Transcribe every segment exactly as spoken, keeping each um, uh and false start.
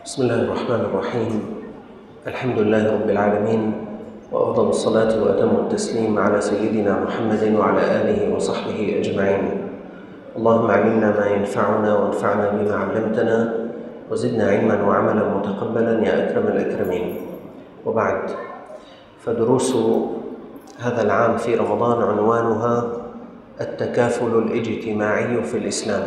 بسم الله الرحمن الرحيم. الحمد لله رب العالمين، وأفضل الصلاة وأتم التسليم على سيدنا محمد وعلى آله وصحبه أجمعين. اللهم علمنا ما ينفعنا وانفعنا بما علمتنا وزدنا علما وعملا متقبلا يا أكرم الأكرمين. وبعد، فدروس هذا العام في رمضان عنوانها التكافل الاجتماعي في الإسلام.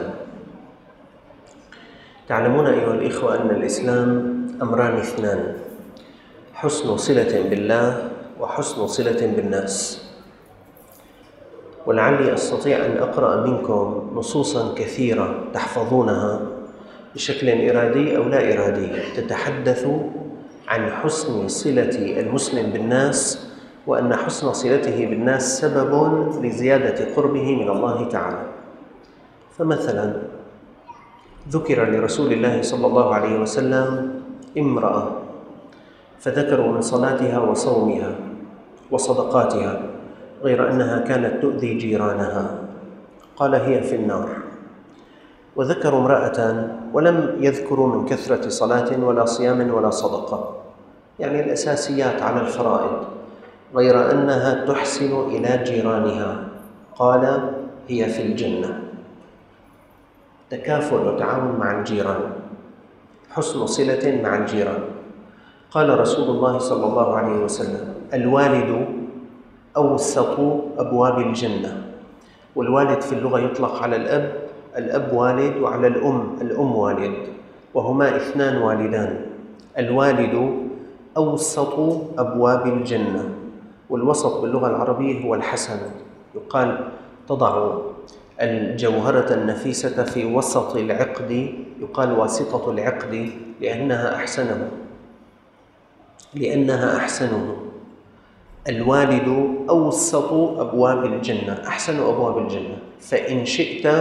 تعلمون أيها الإخوة أن الإسلام أمران اثنان: حسن صلة بالله وحسن صلة بالناس. ولعلي أستطيع أن أقرأ منكم نصوصا كثيرة تحفظونها بشكل إرادي أو لا إرادي تتحدث عن حسن صلة المسلم بالناس، وأن حسن صلته بالناس سبب لزيادة قربه من الله تعالى. فمثلا ذكر لرسول الله صلى الله عليه وسلم امرأة، فذكروا من صلاتها وصومها وصدقاتها، غير أنها كانت تؤذي جيرانها، قال هي في النار. وذكروا امرأة ولم يذكروا من كثرة صلاة ولا صيام ولا صدقة، يعني الأساسيات على الفرائض، غير أنها تحسن إلى جيرانها، قال هي في الجنة. تكافل وتعاون مع الجيران، حسن صلة مع الجيران. قال رسول الله صلى الله عليه وسلم: الوالد أوسط أبواب الجنة. والوالد في اللغة يطلق على الأب، الأب والد، وعلى الأم، الأم والد، وهما اثنان والدان. الوالد أوسط أبواب الجنة، والوسط باللغة العربية هو الحسن. يقال تضع الجوهرة النفيسة في وسط العقد، يقال واسطة العقد، لأنها أحسنه لأنها أحسنه. الوالد أوسط أبواب الجنة، أحسن أبواب الجنة، فإن شئت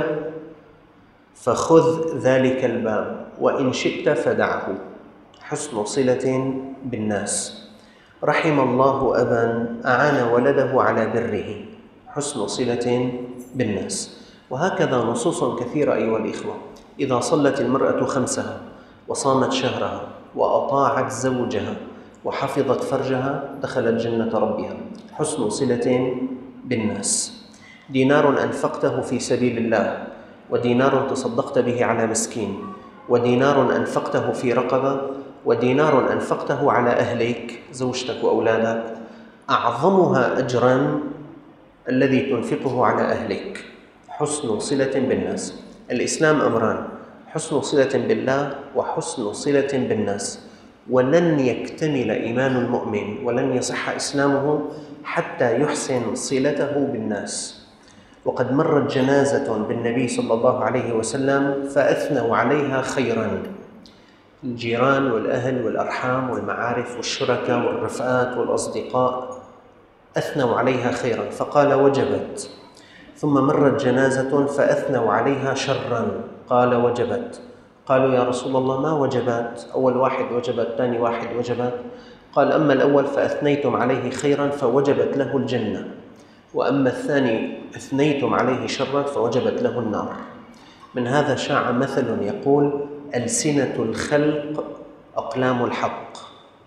فخذ ذلك الباب، وإن شئت فدعه. حسن صلة بالناس. رحم الله أبا أعان ولده على بره، حسن صلة بالناس. وهكذا نصوص كثيرة أيها الإخوة. إذا صلت المرأة خمسها وصامت شهرها وأطاعت زوجها وحفظت فرجها دخلت جنة ربها، حسن صلة بالناس. دينار أنفقته في سبيل الله، ودينار تصدقت به على مسكين، ودينار أنفقته في رقبة، ودينار أنفقته على أهلك زوجتك وأولادك، أعظمها أجراً الذي تنفقه على أهلك. حسن صلة بالناس. الإسلام أمران: حسن صلة بالله وحسن صلة بالناس. ولن يكتمل إيمان المؤمن ولن يصح إسلامه حتى يحسن صلته بالناس. وقد مرت جنازة بالنبي صلى الله عليه وسلم فأثنوا عليها خيراً، الجيران والأهل والأرحام والمعارف والشركاء والرفقات والأصدقاء أثنوا عليها خيراً، فقال وجبت. ثم مرت جنازة فأثنوا عليها شراً، قال وجبت. قالوا يا رسول الله ما وجبت؟ أول واحد وجبت، ثاني واحد وجبت. قال أما الأول فأثنيتم عليه خيراً فوجبت له الجنة، وأما الثاني أثنيتم عليه شراً فوجبت له النار. من هذا شاع مثل يقول: ألسنة الخلق أقلام الحق.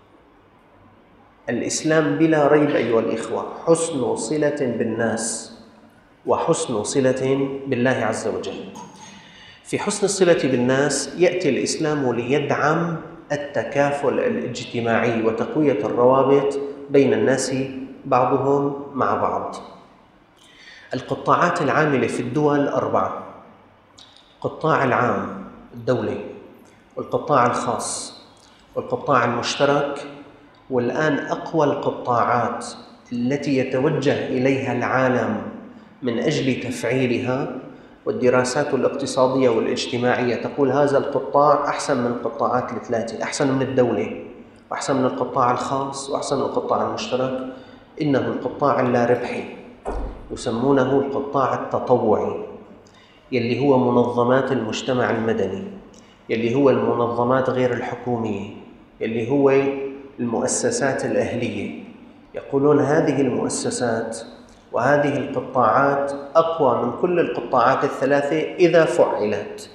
الإسلام بلا ريب أيها الإخوة حسن صلة بالناس وحسن صلة بالله عز وجل. في حسن الصلة بالناس يأتي الإسلام ليدعم التكافل الاجتماعي وتقوية الروابط بين الناس بعضهم مع بعض. القطاعات العاملة في الدول أربعة: القطاع العام الدولي، والقطاع الخاص، والقطاع المشترك، والآن أقوى القطاعات التي يتوجه إليها العالم من أجل تفعيلها، والدراسات الاقتصادية والاجتماعية تقول هذا القطاع أحسن من القطاعات الثلاثة، أحسن من الدولة، وأحسن من القطاع الخاص، وأحسن من القطاع المشترك. إنه القطاع اللا ربحي، يسمونه القطاع التطوعي، يلي هو منظمات المجتمع المدني، يلي هو المنظمات غير الحكومية، يلي هو المؤسسات الأهلية. يقولون هذه المؤسسات وهذه القطاعات أقوى من كل القطاعات الثلاثة إذا فعلت.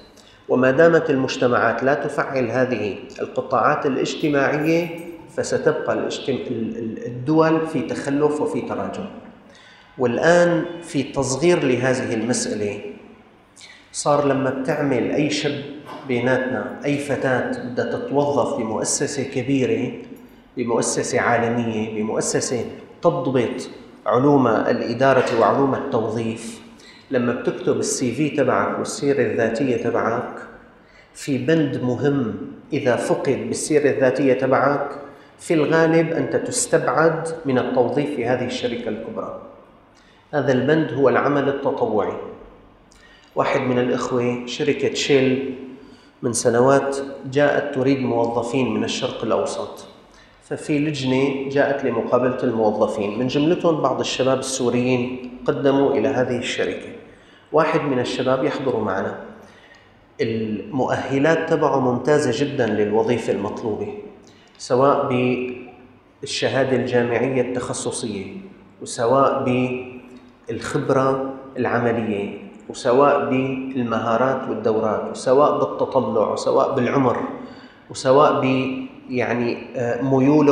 وما دامت المجتمعات لا تفعل هذه القطاعات الاجتماعية فستبقى الدول في تخلف وفي تراجع. والآن في تصغير لهذه المسألة، صار لما بتعمل أي شاب بيناتنا، أي فتاة بدها تتوظف بمؤسسة كبيرة، بمؤسسة عالمية، بمؤسسة تضبط علوم الإدارة وعلوم التوظيف، لما بتكتب السي في تبعك والسيرة الذاتية تبعك، في بند مهم إذا فقد بالسيرة الذاتية تبعك في الغالب أنت تستبعد من التوظيف في هذه الشركة الكبرى. هذا البند هو العمل التطوعي. واحد من الإخوة شركة شيل من سنوات جاءت تريد موظفين من الشرق الأوسط، ففي لجنة جاءت لمقابلة الموظفين، من جملتهم بعض الشباب السوريين قدموا إلى هذه الشركة. واحد من الشباب يحضر معنا، المؤهلات تبعه ممتازة جدا للوظيفة المطلوبة، سواء بالشهادة الجامعية التخصصية، وسواء بالخبرة العملية، وسواء بالمهارات والدورات، وسواء بالتطلع، وسواء بالعمر، وسواء ب يعني ميوله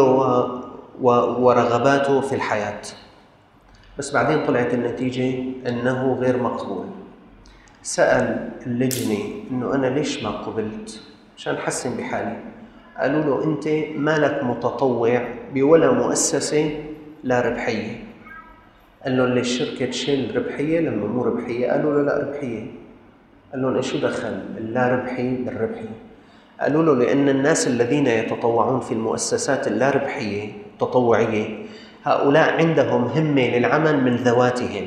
ورغباته في الحياة. بس بعدين طلعت النتيجة أنه غير مقبول. سأل اللجنة أنه أنا ليش ما قبلت؟ عشان حسن بحالي. قالوا له أنت مالك متطوع بولا مؤسسة لا ربحية. قال لهم ليش شركة شيل ربحية لما مو ربحية؟ قالوا له لا ربحية. قال لهم إيش دخل اللا ربحي بالربحي؟ قالوا له لأن الناس الذين يتطوعون في المؤسسات اللا ربحية التطوعية هؤلاء عندهم همة للعمل من ذواتهم،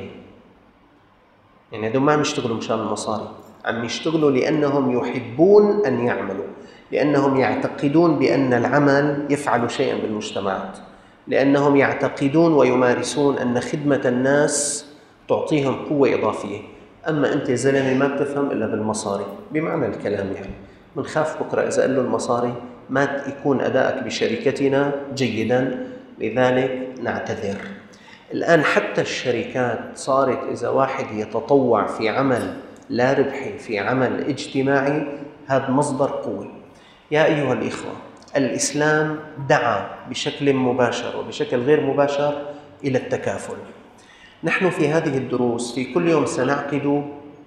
يعني هذول ما عم يشتغلوا مشان المصاري، عم يشتغلوا لأنهم يحبون أن يعملوا، لأنهم يعتقدون بأن العمل يفعل شيئا بالمجتمعات، لأنهم يعتقدون ويمارسون أن خدمة الناس تعطيهم قوة إضافية. أما أنت زلمة ما بتفهم إلا بالمصاري بمعنى الكلام، يعني منخاف بكرة إذا قال له المصاري ما يكون أدائك بشركتنا جيدا، لذلك نعتذر. الآن حتى الشركات صارت إذا واحد يتطوع في عمل لا ربحي، في عمل اجتماعي، هذا مصدر قوة. يا أيها الإخوة، الإسلام دعا بشكل مباشر وبشكل غير مباشر إلى التكافل. نحن في هذه الدروس في كل يوم سنعقد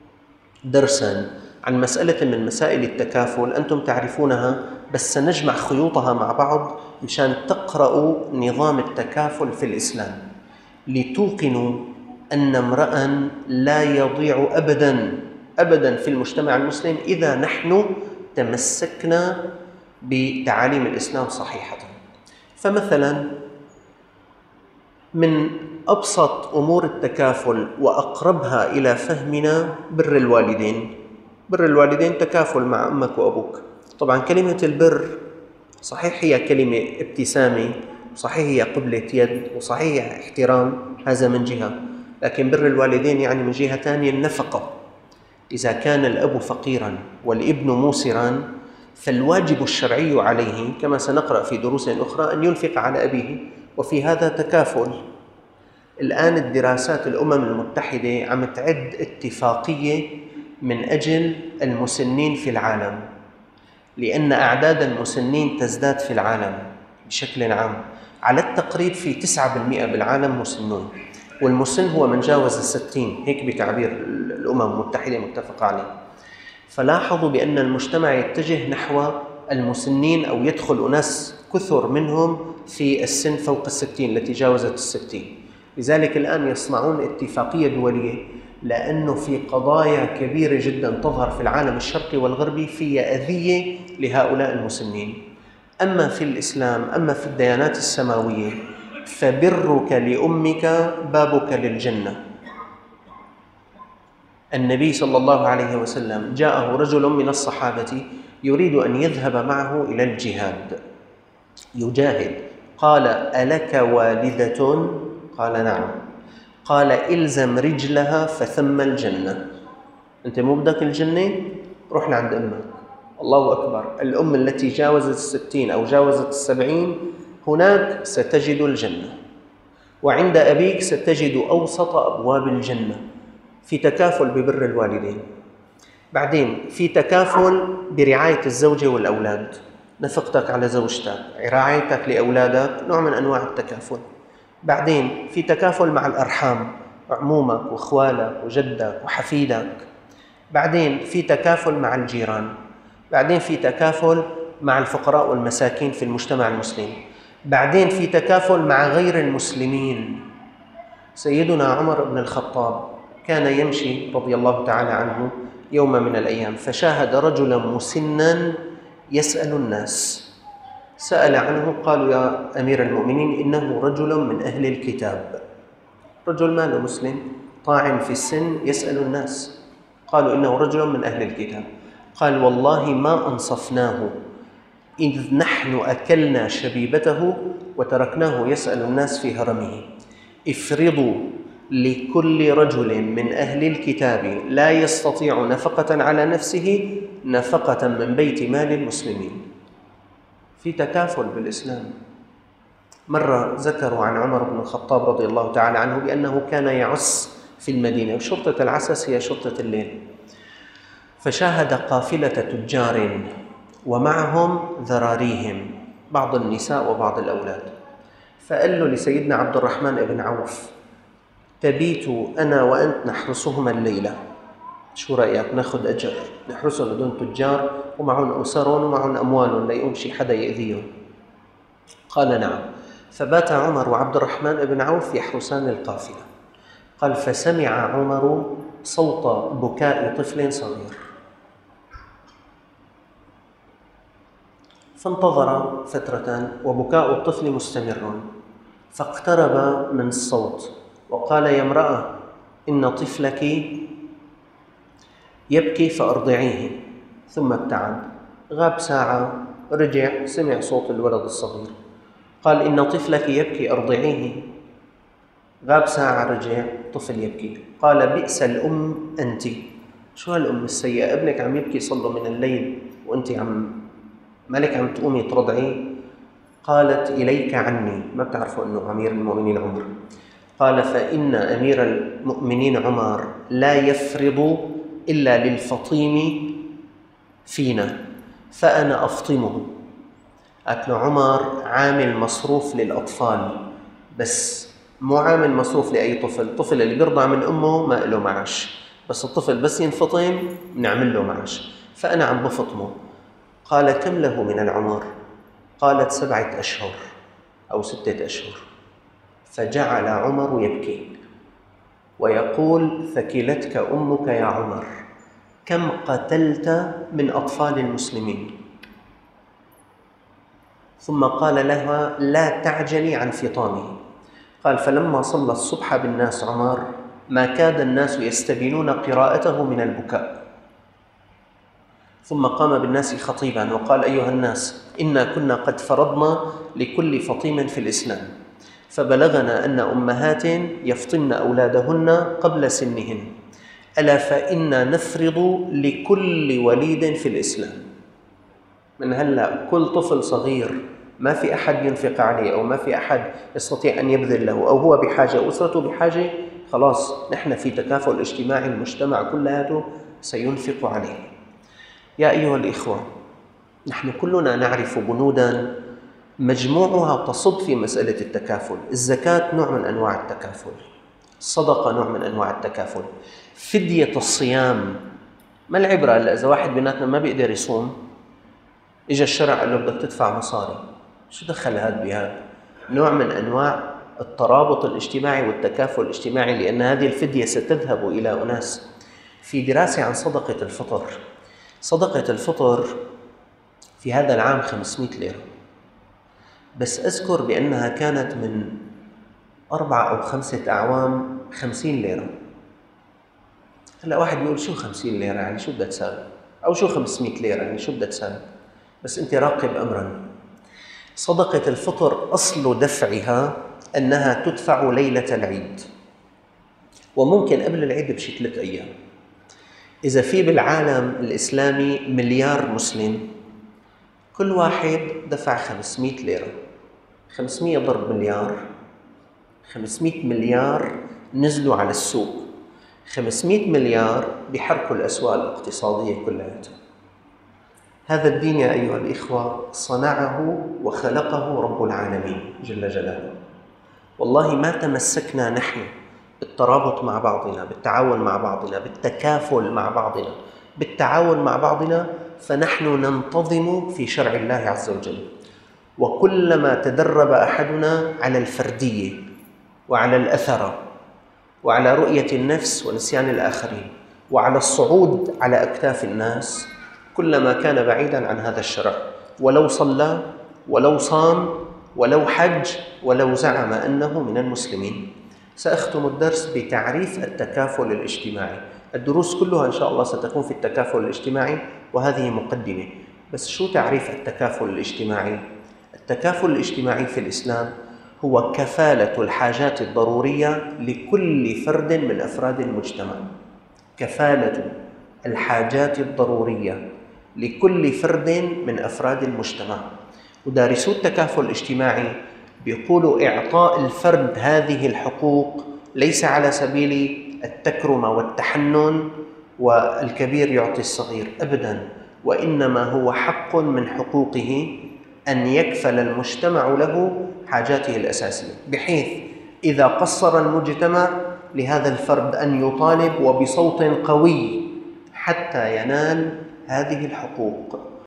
درساً عن مسألة من مسائل التكافل أنتم تعرفونها، بس سنجمع خيوطها مع بعض مشان تقرأوا نظام التكافل في الإسلام، لتوقنوا أن امرأ لا يضيع أبداً أبداً في المجتمع المسلم إذا نحن تمسكنا بتعاليم الإسلام صحيحة. فمثلاً من أبسط أمور التكافل وأقربها إلى فهمنا بر الوالدين. بر الوالدين تكافل مع أمك وأبوك. طبعاً كلمة البر صحيح هي كلمة ابتسامة، صحيح هي قبلة يد، وصحيح احترام، هذا من جهة، لكن بر الوالدين يعني من جهة ثانية النفقة. إذا كان الأب فقيراً والابن موسراً فالواجب الشرعي عليه كما سنقرأ في دروس أخرى أن ينفق على أبيه، وفي هذا تكافل. الآن الدراسات الأمم المتحدة عم تعد اتفاقية من أجل المسنين في العالم، لأن أعداد المسنين تزداد في العالم بشكل عام. على التقريب في تسعة بالمئة بالعالم مسنون، والمسن هو من جاوز الستين، هيك بتعبير الأمم المتحدة متفق عليه. فلاحظوا بأن المجتمع يتجه نحو المسنين، أو يدخل أناس كثر منهم في السن فوق الستين التي جاوزت الستين. لذلك الآن يصنعون اتفاقية دولية، لأنه في قضايا كبيرة جدا تظهر في العالم الشرقي والغربي في أذية لهؤلاء المسنين. أما في الإسلام، أما في الديانات السماوية، فبرك لأمك بابك للجنة. النبي صلى الله عليه وسلم جاءه رجل من الصحابة يريد أن يذهب معه إلى الجهاد يجاهد، قال: ألك والدة؟ قال: نعم. قال: إلزم رجلها فثم الجنة. أنت مو بدك الجنة؟ روح لعند أمك. الله أكبر. الأم التي جاوزت الستين أو جاوزت السبعين هناك ستجد الجنة، وعند أبيك ستجد أوسط أبواب الجنة، في تكافل ببر الوالدين. بعدين في تكافل برعاية الزوجة والأولاد، نفقتك على زوجتك، رعايتك لأولادك، نوع من أنواع التكافل. بعدين في تكافل مع الأرحام، عمومك وإخوالك وجدك وحفيدك. بعدين في تكافل مع الجيران. بعدين في تكافل مع الفقراء والمساكين في المجتمع المسلم. بعدين في تكافل مع غير المسلمين. سيدنا عمر بن الخطاب كان يمشي رضي الله تعالى عنه يوم من الأيام، فشاهد رجلا مسنا يسأل الناس. سأل عنه، قالوا يا أمير المؤمنين إنه رجل من أهل الكتاب. رجل ماله مسلم طاعن في السن يسأل الناس، قالوا إنه رجل من أهل الكتاب. قال والله ما أنصفناه إذ نحن أكلنا شبيبته وتركناه يسأل الناس في هرمه. افرضوا لكل رجل من أهل الكتاب لا يستطيع نفقة على نفسه نفقة من بيت مال المسلمين. في تكافل بالإسلام. مرة ذكروا عن عمر بن الخطاب رضي الله تعالى عنه بأنه كان يعس في المدينة، وشرطة العسس هي شرطة الليل، فشاهد قافلة تجار ومعهم ذراريهم، بعض النساء وبعض الأولاد. فقال له لسيدنا عبد الرحمن بن عوف تبيت أنا وأنت نحرسهما الليلة، شو رأيك ناخذ أجر نحرسهم هدول تجار ومعهم أسرهم ومعهم أموالهم لا يقوم شي حدا يأذيهم؟ قال نعم. فبات عمر وعبد الرحمن بن عوف يحرسان القافلة. قال فسمع عمر صوت بكاء طفل صغير، فانتظر فترة وبكاء الطفل مستمر، فاقترب من الصوت وقال يا امرأة إن طفلك يبكي فأرضعيه. ثم ابتعد، غاب ساعة، رجع سمع صوت الولد الصغير، قال إن طفلك يبكي أرضعيه. غاب ساعة، رجع طفل يبكي، قال بئس الأم أنت. شو هالأم السيئة، ابنك عم يبكي صلوا من الليل وأنت عم مالك عم تقومي ترضعيه. قالت إليك عني، ما بتعرفوا أنه أمير المؤمنين عمر. قال فإن أمير المؤمنين عمر لا يفرض إلا للفطيم فينا فأنا أفطمه. قالت له عمر عامل مصروف للأطفال، بس مو عامل مصروف لأي طفل. الطفل اللي بيرضع من أمه ما له معاش، بس الطفل بس ينفطم بنعمل له معاش، فأنا عم بفطمه. قال كم له من العمر؟ قالت سبعة أشهر أو ستة أشهر. فجعل عمر يبكي ويقول ثكلتك أمك يا عمر، كم قتلت من أطفال المسلمين. ثم قال لها لا تعجلي عن فطامه. قال فلما صلى الصبح بالناس عمر ما كاد الناس يستبينون قراءته من البكاء، ثم قام بالناس خطيبا وقال أيها الناس إنا كنا قد فرضنا لكل فطيم في الإسلام، فبلغنا أن أمهات يفطمن أولادهن قبل سنهن، ألا فإنا نفرض لكل وليد في الإسلام. من هلأ كل طفل صغير ما في أحد ينفق عليه أو ما في أحد يستطيع أن يبذل له أو هو بحاجة أسرته بحاجة، خلاص نحن في تكافل اجتماعي، المجتمع كله سينفق عليه. يا أيها الإخوة، نحن كلنا نعرف بنوداً مجموعها تصب في مسألة التكافل. الزكاة نوع من أنواع التكافل، الصدقة نوع من أنواع التكافل، فدية الصيام. ما العبرة إلا إذا واحد بيناتنا ما بيقدر يصوم إجا الشرع قال له بدك تدفع مصاري، شو دخل هذا بهذا؟ نوع من أنواع الترابط الاجتماعي والتكافل الاجتماعي، لأن هذه الفدية ستذهب إلى أناس. في دراسة عن صدقة الفطر، صدقة الفطر في هذا العام خمسمائة ليرة، بس أذكر بأنها كانت من أربعة أو خمسة أعوام خمسين ليرة. هلا واحد بيقول شو خمسين ليرة يعني شو بدها تساوي، أو شو خمسمائة ليرة يعني شو بدها تساوي، بس أنت راقب أمرا. صدقة الفطر أصل دفعها أنها تدفع ليلة العيد، وممكن قبل العيد بشي ثلاث أيام. إذا في بالعالم الإسلامي مليار مسلم، كل واحد دفع خمسمائة ليرة، خمسمائة ضرب مليار، خمسمائة مليار نزلوا على السوق، خمسمائة مليار بيحركوا الأسواق الاقتصادية كلها. هذا الدين يا أيها الإخوة صنعه وخلقه رب العالمين جل جلاله. والله ما تمسكنا نحن بالترابط مع بعضنا، بالتعاون مع بعضنا، بالتكافل مع بعضنا، بالتعاون مع بعضنا، فنحن ننتظم في شرع الله عز وجل. وكلما تدرب أحدنا على الفردية وعلى الأثر وعلى رؤية النفس ونسيان الآخرين وعلى الصعود على أكتاف الناس، كلما كان بعيداً عن هذا الشرع. ولو صلى ولو صام ولو حج ولو زعم أنه من المسلمين. سأختم الدرس بتعريف التكافل الاجتماعي. الدروس كلها إن شاء الله ستكون في التكافل الاجتماعي، وهذه مقدمة. بس شو تعريف التكافل الاجتماعي؟ التكافل الاجتماعي في الإسلام هو كفالة الحاجات الضرورية لكل فرد من أفراد المجتمع. كفالة الحاجات الضرورية لكل فرد من أفراد المجتمع. ودارسو التكافل الاجتماعي بيقولوا إعطاء الفرد هذه الحقوق ليس على سبيل التكرمة والتحنن والكبير يعطي الصغير أبداً، وإنما هو حق من حقوقه أن يكفل المجتمع له حاجاته الأساسية، بحيث إذا قصر المجتمع لهذا الفرد أن يطالب وبصوت قوي حتى ينال هذه الحقوق.